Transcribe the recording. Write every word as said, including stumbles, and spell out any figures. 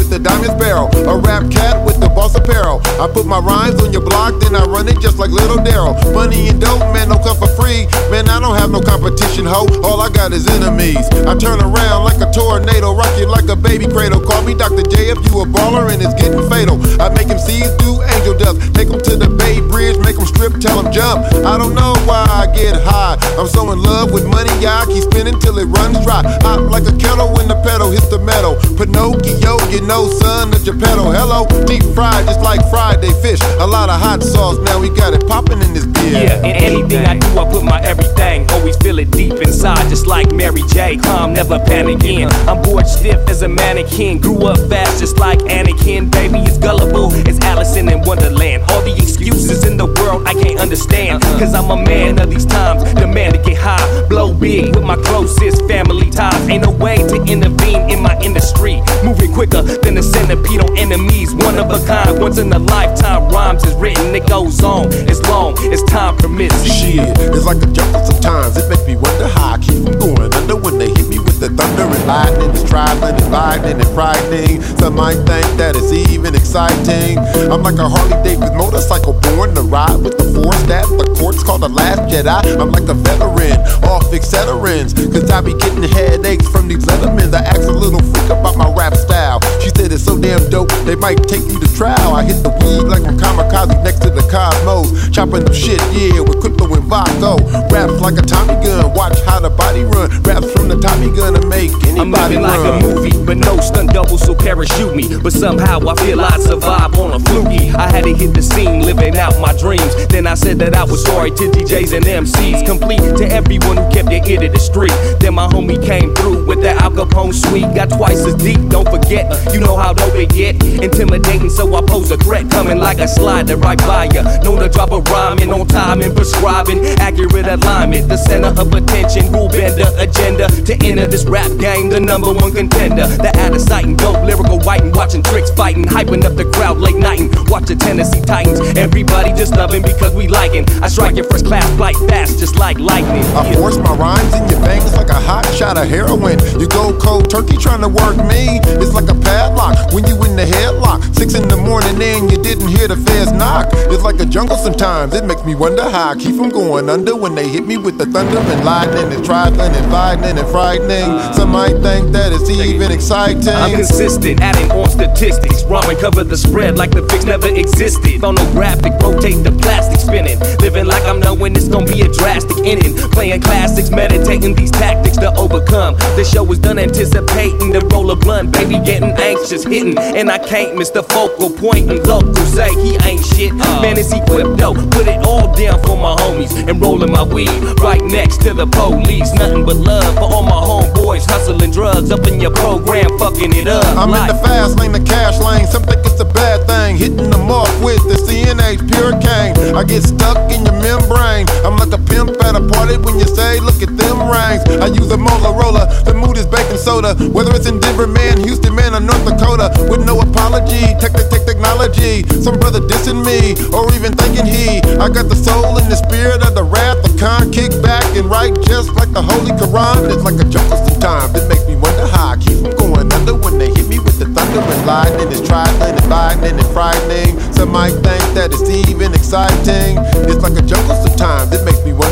with the diamond sparrow, a rap cat with the boss apparel. I put my rhymes on your block, then I run it just like Little Daryl. Money and dope, man, don't come for free. Man, I don't have no competition, ho. All I got is enemies. I turn around like a tornado, rock you like a baby cradle. Call me Doctor J if you a baller and it's getting fatal. I make him see do angel dust, take him to the Bay Bridge, make him strip, tell him jump. I don't know why I get high. I'm so in love with money, I keep spinning till it runs dry. Hot like a kettle when the pedal hits the metal. Pinocchio, you know, son of Geppetto. Hello, deep fried just like Friday fish. A lot of hot sauce, now we got it popping in this beer. Yeah, in anything I do, I put my everything. Always feel it deep inside, just like Mary J. I'm never panicking. I'm bored stiff as a mannequin. Grew up fast, just like Anakin. Baby, it's gullible as Allison in Wonderland. All the excuses in the world I can't understand. Cause I'm a man of these times, demand to get high. Blow big with my closest family ties. Ain't no way to intervene in my industry. Moving quicker than a centipede on enemies. One of a kind, once in a lifetime. Rhymes is written, it goes on as long as time permits. Shit, it's like a jungle sometimes. It makes me wonder how I keep from going under when they hit me with the thunder and lightning. It's trifling and lightning and frightening. Some might think that it's even exciting. I'm like a Harley Davidson motorcycle born to ride with the force that the courts call the last Jedi. I'm like a veteran, all fixed veterans. Cause I be getting headaches from these lettermans. I asked a little freak about my rap style. She said it's so damn dope, they might take you to trial. I hit the weed like I'm kamikaze next to the cosmos. Chopping up shit, yeah, with crypto and Vaco. Raps like a Tommy gun, watch how the body run. Raps from the Tommy gun to make anybody I'm living run. like a movie, but no stunt double, so parachute me. But somehow I feel I survive on a fluky. I had to hit the scene, living out my dreams. Then I said that I was sorry to D Js and M Cs. Complete to everyone who kept their ear to the street. Then my homie came through with that Al Capone suite. Got twice as deep, don't forget. You know how dope it get. Intimidating, so I pose a threat. Coming like a slider right by ya. Know to drop a rhyme in on time and prescribing accurate alignment. The center of attention, rule bender agenda. To enter this rap game, the number one contender. The out of sight and dope, lyrical white and watching tricks fighting. Hyping up the crowd late night and watch the Tennessee Titans. Everybody just loving because we liking. I strike your first class flight fast just like lightning. I force my rhymes in your veins like a hot shot of heroin. You go cold turkey trying to work me. It's like a padlock when you in the headlock. Six in the morning and you didn't hear the feds knock. It's like a jungle sometimes. It makes me wonder how I keep from going under when they hit me with the thunder and lightning and trifling and lightning and frightening. Some might think that it's even exciting. I'm consistent, adding on statistics. Rhyme and cover the spread like the fix never existed. Phonographic, rotate the plastic spinning. Living like I'm knowing it's gonna be a drastic ending. Playing classics, meditating these tactics to overcome. The show is done anticipating the roll of blunt. Baby getting anxious, hitting. And I can't miss the focal point. And local say he ain't shit. Man, is equipped though. Put it all down for my homies. And rolling my weed right next to the police. Nothing but love for all my homeboys. Hustling drugs up in your program, fucking it up. I'm like. in the fast lane, the cash lane. Some think it's a bad thing. Hitting them off with the C N H pure cane. I get stuck in your membrane. I'm like a pimp at a party when you say, look at them rings. I use a Motorola, the mood is baking soda. Whether it's in Denver, man, Houston, man, or North Dakota. With no apology, tech, tech, tech, technology. Some brother dissing me, or even thinking he. I got the soul and the spirit of the wrath of Khan. Kick back and write just like the Holy Quran. It's like a jungle sometimes. It makes me wonder how I keep from going under when they hit me with the thunder and lightning. It's trifling and lightning and frightening. Some might think that it's even exciting. It's like a jungle sometimes. It makes me wonder